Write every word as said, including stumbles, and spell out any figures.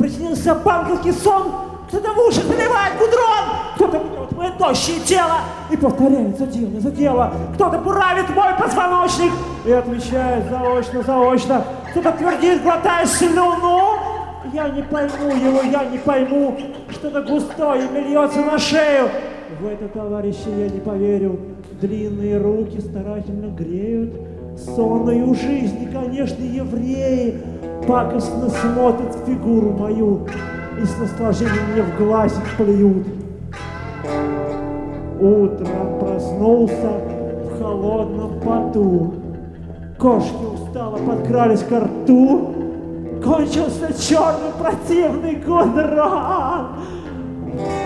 приснился банковский сон, кто-то в уши заливает гудрон, кто-то мнет мое тощее тело и повторяется дело за дело, кто-то буравит мой позвоночник и отвечает заочно, заочно, кто-то твердит, глотая слюну. Я не пойму его, я не пойму, что-то густое льется на шею. В это, товарищи, я не поверю. Длинные руки старательно греют сонную жизнь, и, конечно, евреи пакостно смотрят в фигуру мою и с наслаждением мне в глазик плюют. Утром проснулся в холодном поту, кошки устало подкрались ко рту, кончился черный противный гудрон.